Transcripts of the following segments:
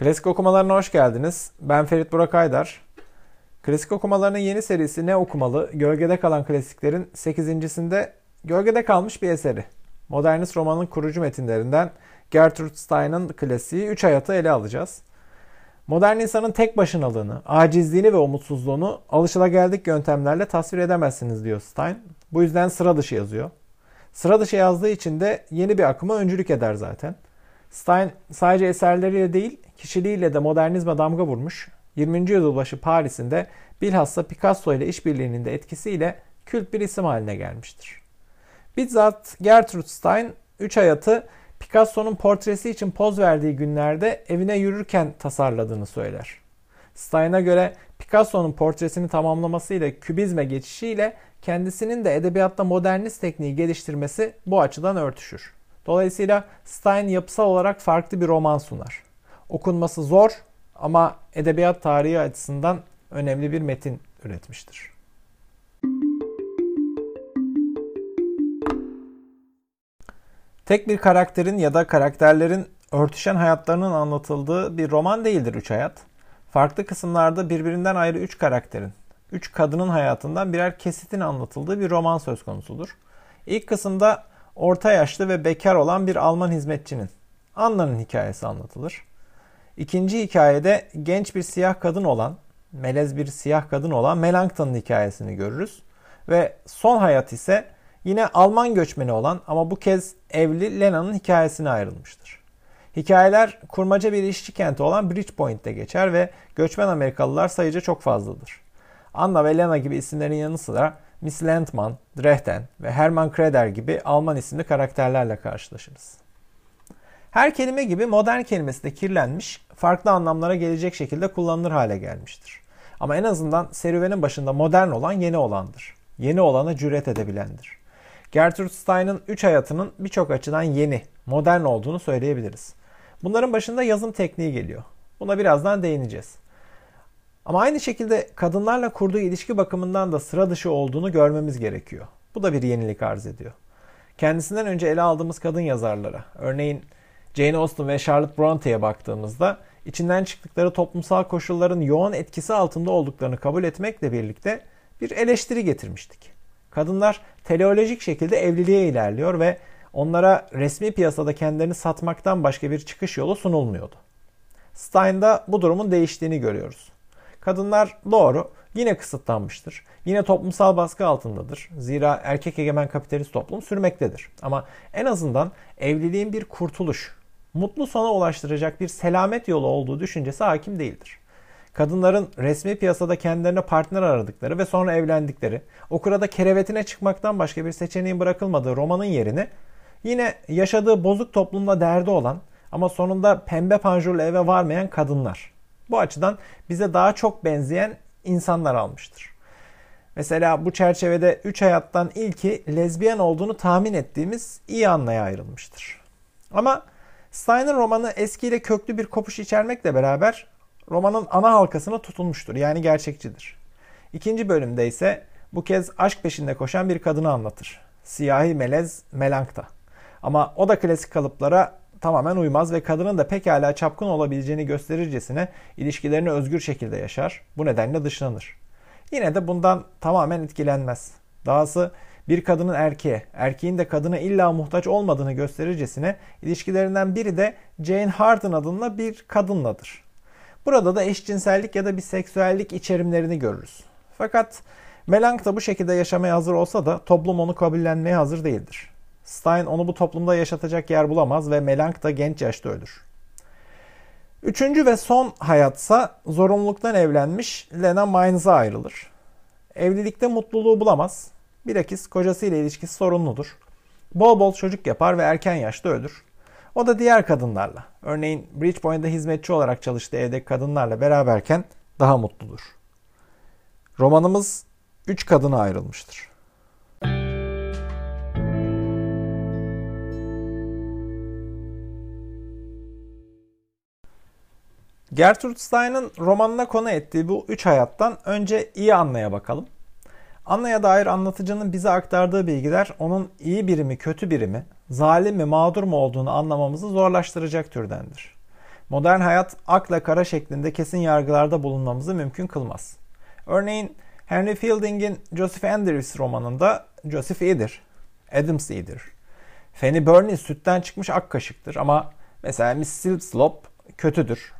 Klasik okumalarına hoş geldiniz. Ben Ferit Burak Aydar. Klasik okumalarının yeni serisi Ne Okumalı? Gölgede Kalan Klasiklerin 8.sinde gölgede kalmış bir eseri. Modernist romanın kurucu metinlerinden Gertrude Stein'ın klasiği Üç Hayat'ı ele alacağız. Modern insanın tek başınalığını, acizliğini ve umutsuzluğunu alışılageldik yöntemlerle tasvir edemezsiniz diyor Stein. Bu yüzden sıra dışı yazıyor. Sıra dışı yazdığı için de yeni bir akıma öncülük eder zaten. Stein sadece eserleriyle değil, kişiliğiyle de modernizme damga vurmuş. 20. yüzyıl başı Paris'inde bilhassa Picasso ile işbirliğinin de etkisiyle kült bir isim haline gelmiştir. Bizzat Gertrude Stein, Üç Hayat'ı Picasso'nun portresi için poz verdiği günlerde evine yürürken tasarladığını söyler. Stein'a göre Picasso'nun portresini tamamlamasıyla kübizme geçişiyle kendisinin de edebiyatta modernist tekniği geliştirmesi bu açıdan örtüşür. Dolayısıyla Stein yapısal olarak farklı bir roman sunar. Okunması zor ama edebiyat tarihi açısından önemli bir metin üretmiştir. Tek bir karakterin ya da karakterlerin örtüşen hayatlarının anlatıldığı bir roman değildir Üç Hayat. Farklı kısımlarda birbirinden ayrı üç karakterin, üç kadının hayatından birer kesitin anlatıldığı bir roman söz konusudur. İlk kısımda orta yaşlı ve bekar olan bir Alman hizmetçinin, Anna'nın hikayesi anlatılır. İkinci hikayede genç bir siyah kadın olan, melez bir siyah kadın olan Melanchthon'un hikayesini görürüz. Ve son hayat ise yine Alman göçmeni olan ama bu kez evli Lena'nın hikayesine ayrılmıştır. Hikayeler kurmaca bir işçi kenti olan Bridgepoint'te geçer ve göçmen Amerikalılar sayıca çok fazladır. Anna ve Lena gibi isimlerin yanı sıra Miss Landman, Drechten ve Hermann Kreder gibi Alman isimli karakterlerle karşılaşırız. Her kelime gibi modern kelimesi de kirlenmiş, farklı anlamlara gelecek şekilde kullanılır hale gelmiştir. Ama en azından serüvenin başında modern olan yeni olandır. Yeni olana cüret edebilendir. Gertrude Stein'ın Üç Hayatının birçok açıdan yeni, modern olduğunu söyleyebiliriz. Bunların başında yazım tekniği geliyor. Buna birazdan değineceğiz. Ama aynı şekilde kadınlarla kurduğu ilişki bakımından da sıra dışı olduğunu görmemiz gerekiyor. Bu da bir yenilik arz ediyor. Kendisinden önce ele aldığımız kadın yazarlara, örneğin Jane Austen ve Charlotte Bronte'ye baktığımızda içinden çıktıkları toplumsal koşulların yoğun etkisi altında olduklarını kabul etmekle birlikte bir eleştiri getirmiştik. Kadınlar teleolojik şekilde evliliğe ilerliyor ve onlara resmi piyasada kendilerini satmaktan başka bir çıkış yolu sunulmuyordu. Stein'da bu durumun değiştiğini görüyoruz. Kadınlar doğru, yine kısıtlanmıştır. Yine toplumsal baskı altındadır. Zira erkek egemen kapitalist toplum sürmektedir. Ama en azından evliliğin bir kurtuluş, mutlu sona ulaştıracak bir selamet yolu olduğu düşüncesi hakim değildir. Kadınların resmi piyasada kendilerine partner aradıkları ve sonra evlendikleri, okura da kerevetine çıkmaktan başka bir seçeneğin bırakılmadığı romanın yerini yine yaşadığı bozuk toplumda derdi olan ama sonunda pembe panjurlu eve varmayan kadınlar. Bu açıdan bize daha çok benzeyen insanlar almıştır. Mesela bu çerçevede Üç Hayat'tan ilki lezbiyen olduğunu tahmin ettiğimiz iyi Anna'ya ayrılmıştır. Ama Stein'ın romanı eskiyle köklü bir kopuş içermekle beraber romanın ana halkasına tutunmuştur. Yani gerçekçidir. İkinci bölümde ise bu kez aşk peşinde koşan bir kadını anlatır. Siyahi melez Melanchthon. Ama o da klasik kalıplara tamamen uymaz ve kadının da pekala çapkın olabileceğini gösterircesine ilişkilerini özgür şekilde yaşar. Bu nedenle dışlanır. Yine de bundan tamamen etkilenmez. Dahası bir kadının erkeğe, erkeğin de kadına illa muhtaç olmadığını gösterircesine ilişkilerinden biri de Jane Harden adında bir kadınladır. Burada da eşcinsellik ya da biseksüellik içerimlerini görürüz. Fakat Melanchthon bu şekilde yaşamaya hazır olsa da toplum onu kabullenmeye hazır değildir. Stein onu bu toplumda yaşatacak yer bulamaz ve Melanchthon genç yaşta ölür. Üçüncü ve son hayatsa zorunluluktan evlenmiş Lena Mainz'a ayrılır. Evlilikte mutluluğu bulamaz. Bilakis kocasıyla ilişkisi sorunludur. Bol bol çocuk yapar ve erken yaşta ölür. O da diğer kadınlarla, örneğin Bridgepoint'te hizmetçi olarak çalıştığı evdeki kadınlarla beraberken daha mutludur. Romanımız üç kadına ayrılmıştır. Gertrude Stein'ın romanına konu ettiği bu üç hayattan önce iyi Anna'ya bakalım. Anna'ya dair anlatıcının bize aktardığı bilgiler onun iyi biri mi kötü biri mi, zalim mi mağdur mu olduğunu anlamamızı zorlaştıracak türdendir. Modern hayat akla kara şeklinde kesin yargılarda bulunmamızı mümkün kılmaz. Örneğin Henry Fielding'in Joseph Andrews romanında Joseph iyidir, Adams iyidir. Fanny Burney sütten çıkmış ak kaşıktır ama mesela Miss Slipslop kötüdür.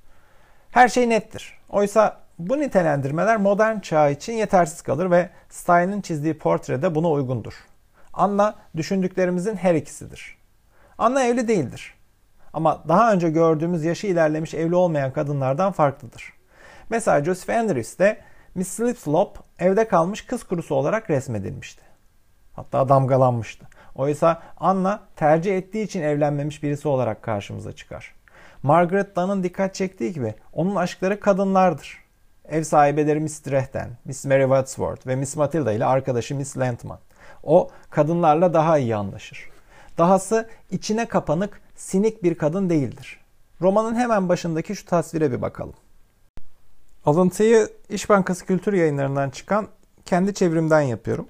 Her şey nettir. Oysa bu nitelendirmeler modern çağ için yetersiz kalır ve Stein'ın çizdiği portrede buna uygundur. Anna düşündüklerimizin her ikisidir. Anna evli değildir. Ama daha önce gördüğümüz yaşı ilerlemiş evli olmayan kadınlardan farklıdır. Mesela Joseph Andrews'te Miss Slipslop evde kalmış kız kurusu olarak resmedilmişti. Hatta damgalanmıştı. Oysa Anna tercih ettiği için evlenmemiş birisi olarak karşımıza çıkar. Margaret Dunn'ın dikkat çektiği gibi onun aşkları kadınlardır. Ev sahibeleri Miss Drehten, Miss Mary Wadsworth ve Miss Matilda ile arkadaşı Miss Lentman. O kadınlarla daha iyi anlaşır. Dahası içine kapanık, sinik bir kadın değildir. Romanın hemen başındaki şu tasvire bir bakalım. Alıntıyı İş Bankası Kültür Yayınları'ndan çıkan kendi çevrimden yapıyorum.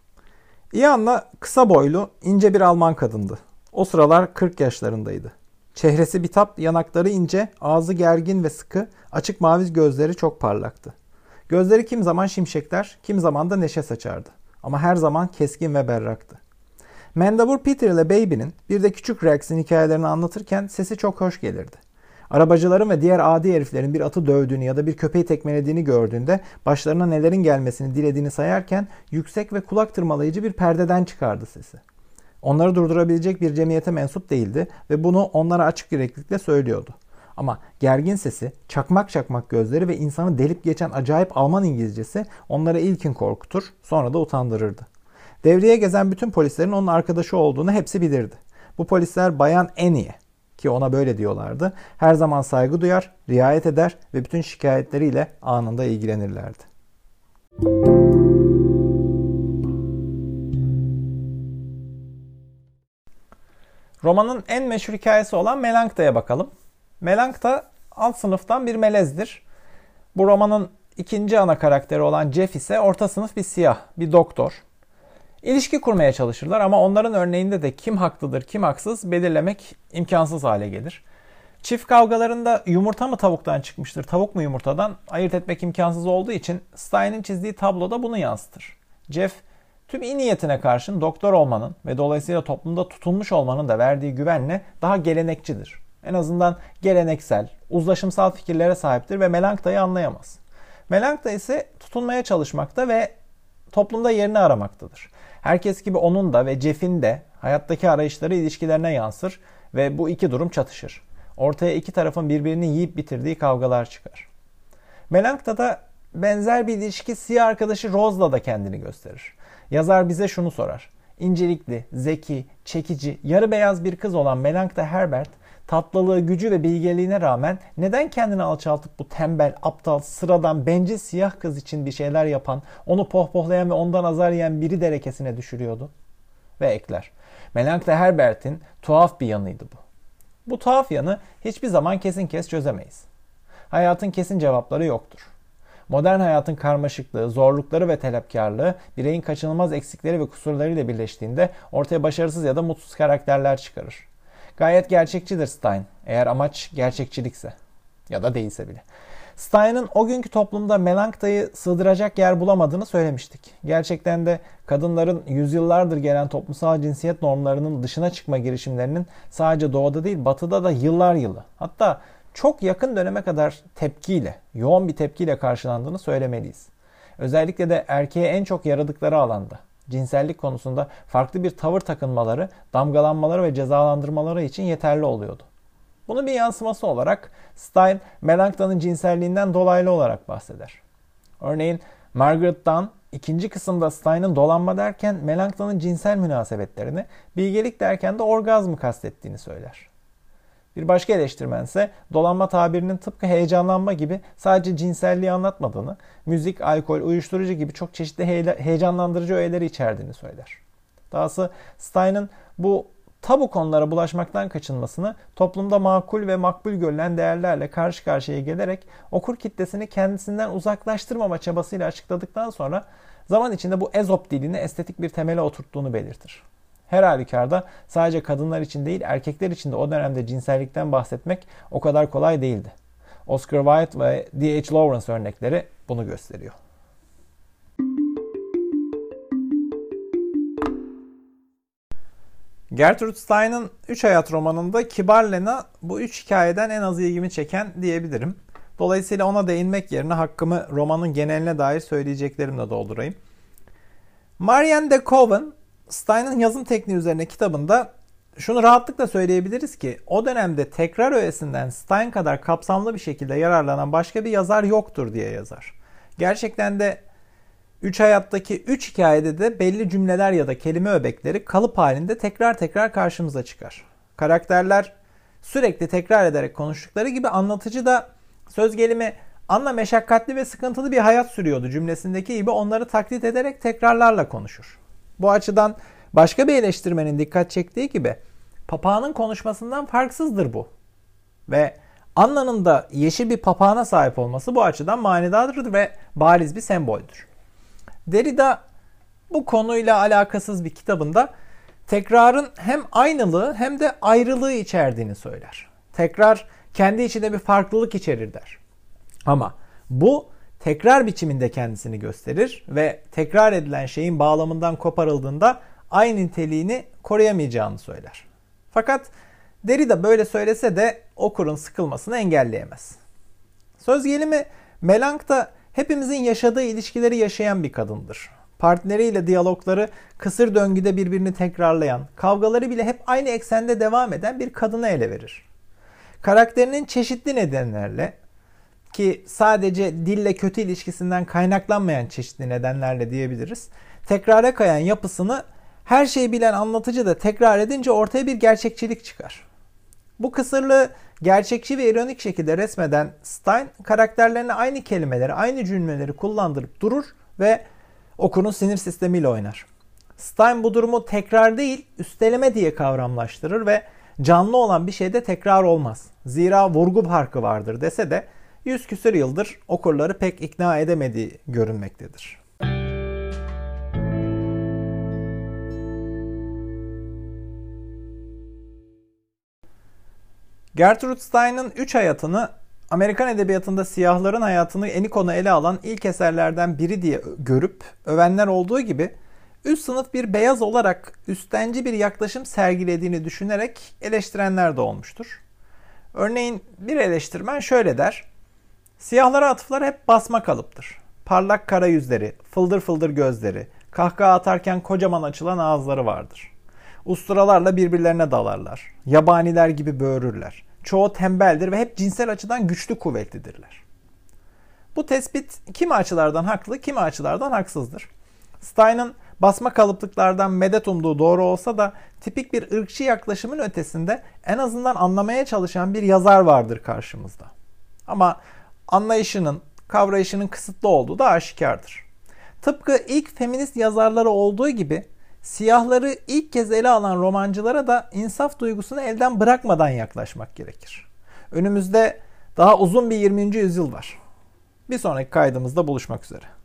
İyi Anna kısa boylu, ince bir Alman kadındı. O sıralar 40 yaşlarındaydı. Çehresi bitap, yanakları ince, ağzı gergin ve sıkı, açık mavi gözleri çok parlaktı. Gözleri kim zaman şimşekler, kim zaman da neşe saçardı. Ama her zaman keskin ve berraktı. Mendebur Peter ile Baby'nin bir de küçük Rex'in hikayelerini anlatırken sesi çok hoş gelirdi. Arabacıların ve diğer adi heriflerin bir atı dövdüğünü ya da bir köpeği tekmelediğini gördüğünde başlarına nelerin gelmesini dilediğini sayarken yüksek ve kulak tırmalayıcı bir perdeden çıkardı sesi. Onları durdurabilecek bir cemiyete mensup değildi ve bunu onlara açık yüreklilikle söylüyordu. Ama gergin sesi, çakmak çakmak gözleri ve insanı delip geçen acayip Alman İngilizcesi onları ilkin korkutur, sonra da utandırırdı. Devreye gezen bütün polislerin onun arkadaşı olduğunu hepsi bilirdi. Bu polisler Bayan Annie, ki ona böyle diyorlardı, her zaman saygı duyar, riayet eder ve bütün şikayetleriyle anında ilgilenirlerdi. Romanın en meşhur hikayesi olan Melanchtha'ya bakalım. Melanchtha alt sınıftan bir melezdir. Bu romanın ikinci ana karakteri olan Jeff ise orta sınıf bir siyah, bir doktor. İlişki kurmaya çalışırlar ama onların örneğinde de kim haklıdır, kim haksız belirlemek imkansız hale gelir. Çift kavgalarında yumurta mı tavuktan çıkmıştır, tavuk mu yumurtadan ayırt etmek imkansız olduğu için Stein'in çizdiği tablo da bunu yansıtır. Jeff, tüm iyi niyetine karşın doktor olmanın ve dolayısıyla toplumda tutulmuş olmanın da verdiği güvenle daha gelenekçidir. En azından geleneksel, uzlaşımsal fikirlere sahiptir ve Melanchtha'yı anlayamaz. Melanchtha ise tutunmaya çalışmakta ve toplumda yerini aramaktadır. Herkes gibi onun da ve Jeff'in de hayattaki arayışları ilişkilerine yansır ve bu iki durum çatışır. Ortaya iki tarafın birbirini yiyip bitirdiği kavgalar çıkar. Melanchtha'da benzer bir ilişki siyah arkadaşı Rose'la da kendini gösterir. Yazar bize şunu sorar. İncelikli, zeki, çekici, yarı beyaz bir kız olan Melanchtha Herbert, tatlılığı, gücü ve bilgeliğine rağmen neden kendini alçaltıp bu tembel, aptal, sıradan, bencil siyah kız için bir şeyler yapan, onu pohpohlayan ve ondan azar yiyen biri derekesine düşürüyordu? Ve ekler. Melanchtha Herbert'in tuhaf bir yanıydı bu. Bu tuhaf yanı hiçbir zaman kesin kes çözemeyiz. Hayatın kesin cevapları yoktur. Modern hayatın karmaşıklığı, zorlukları ve talepkarlığı bireyin kaçınılmaz eksikleri ve kusurlarıyla birleştiğinde ortaya başarısız ya da mutsuz karakterler çıkarır. Gayet gerçekçidir Stein, eğer amaç gerçekçilikse ya da değilse bile. Stein'ın o günkü toplumda Melanchtha'yı sığdıracak yer bulamadığını söylemiştik. Gerçekten de kadınların yüzyıllardır gelen toplumsal cinsiyet normlarının dışına çıkma girişimlerinin sadece doğuda değil batıda da yıllar yılı, hatta çok yakın döneme kadar tepkiyle, yoğun bir tepkiyle karşılandığını söylemeliyiz. Özellikle de erkeğe en çok yaradıkları alanda, cinsellik konusunda farklı bir tavır takınmaları, damgalanmaları ve cezalandırmaları için yeterli oluyordu. Bunun bir yansıması olarak Stein, Melanchtha'nın cinselliğinden dolaylı olarak bahseder. Örneğin Margaret Dunn, ikinci kısımda Stein'ın dolanma derken Melanchtha'nın cinsel münasebetlerini, bilgelik derken de orgazmı kastettiğini söyler. Bir başka eleştirmen ise dolanma tabirinin tıpkı heyecanlanma gibi sadece cinselliği anlatmadığını, müzik, alkol, uyuşturucu gibi çok çeşitli heyecanlandırıcı öğeleri içerdiğini söyler. Dahası Stein'ın bu tabu konulara bulaşmaktan kaçınmasını toplumda makul ve makbul görülen değerlerle karşı karşıya gelerek okur kitlesini kendisinden uzaklaştırmama çabasıyla açıkladıktan sonra zaman içinde bu Ezop dilini estetik bir temele oturttuğunu belirtir. Her halükarda sadece kadınlar için değil erkekler için de o dönemde cinsellikten bahsetmek o kadar kolay değildi. Oscar Wilde ve D.H. Lawrence örnekleri bunu gösteriyor. Gertrude Stein'ın Üç Hayat romanında Kibar Lena bu üç hikayeden en az ilgimi çeken diyebilirim. Dolayısıyla ona değinmek yerine hakkımı romanın geneline dair söyleyeceklerimle doldurayım. Marianne de Koven, Stein'ın yazım tekniği üzerine kitabında şunu rahatlıkla söyleyebiliriz ki o dönemde tekrar öğesinden Stein kadar kapsamlı bir şekilde yararlanan başka bir yazar yoktur diye yazar. Gerçekten de Üç Hayat'taki üç hikayede de belli cümleler ya da kelime öbekleri kalıp halinde tekrar tekrar karşımıza çıkar. Karakterler sürekli tekrar ederek konuştukları gibi anlatıcı da söz gelimi Anna meşakkatli ve sıkıntılı bir hayat sürüyordu cümlesindeki gibi onları taklit ederek tekrarlarla konuşur. Bu açıdan başka bir eleştirmenin dikkat çektiği gibi papağanın konuşmasından farksızdır bu. Ve Anna'nın da yeşil bir papağana sahip olması bu açıdan manidardır ve bariz bir semboldür. Derrida bu konuyla alakasız bir kitabında tekrarın hem aynılığı hem de ayrılığı içerdiğini söyler. Tekrar kendi içinde bir farklılık içerir der. Ama bu tekrar biçiminde kendisini gösterir ve tekrar edilen şeyin bağlamından koparıldığında aynı niteliğini koruyamayacağını söyler. Fakat Derrida böyle söylese de okurun sıkılmasını engelleyemez. Söz gelimi Melank da hepimizin yaşadığı ilişkileri yaşayan bir kadındır. Partneriyle diyalogları kısır döngüde birbirini tekrarlayan, kavgaları bile hep aynı eksende devam eden bir kadını ele verir. Karakterinin çeşitli nedenlerle ki sadece dille kötü ilişkisinden kaynaklanmayan çeşitli nedenlerle diyebiliriz. Tekrara kayan yapısını her şeyi bilen anlatıcı da tekrar edince ortaya bir gerçekçilik çıkar. Bu kısırlığı gerçekçi ve ironik şekilde resmeden Stein karakterlerine aynı kelimeleri, aynı cümleleri kullandırıp durur ve okurun sinir sistemiyle oynar. Stein bu durumu tekrar değil, üsteleme diye kavramlaştırır ve canlı olan bir şeyde tekrar olmaz. Zira vurgu farkı vardır dese de 100 küsur yıldır okurları pek ikna edemediği görünmektedir. Gertrude Stein'ın Üç Hayatını Amerikan edebiyatında siyahların hayatını eni konu ele alan ilk eserlerden biri diye görüp övenler olduğu gibi üst sınıf bir beyaz olarak üstenci bir yaklaşım sergilediğini düşünerek eleştirenler de olmuştur. Örneğin bir eleştirmen şöyle der: siyahlara atıflar hep basma kalıptır. Parlak kara yüzleri, fıldır fıldır gözleri, kahkaha atarken kocaman açılan ağızları vardır. Usturalarla birbirlerine dalarlar. Yabaniler gibi böğürürler. Çoğu tembeldir ve hep cinsel açıdan güçlü kuvvetlidirler. Bu tespit kimi açılardan haklı, kimi açılardan haksızdır. Stein'ın basma kalıplıklardan medet umduğu doğru olsa da tipik bir ırkçı yaklaşımın ötesinde en azından anlamaya çalışan bir yazar vardır karşımızda. Ama anlayışının, kavrayışının kısıtlı olduğu da aşikardır. Tıpkı ilk feminist yazarları olduğu gibi siyahları ilk kez ele alan romancılara da insaf duygusunu elden bırakmadan yaklaşmak gerekir. Önümüzde daha uzun bir 20. yüzyıl var. Bir sonraki kaydımızda buluşmak üzere.